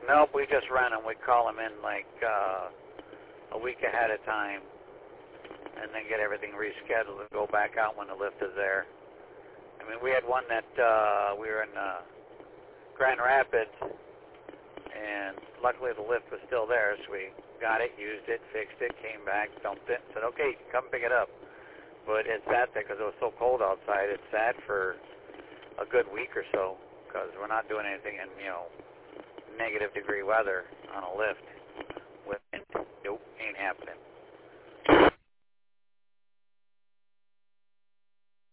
Nope, we just rent them. We call them in like a week ahead of time, and then get everything rescheduled and go back out when the lift is there. I mean, we had one that we were in Grand Rapids, and luckily the lift was still there, so we got it, used it, fixed it, came back, dumped it, and said, okay, come pick it up. But it sat there because it was so cold outside. It sat for a good week or so because we're not doing anything in, negative degree weather on a lift. Nope, ain't happening.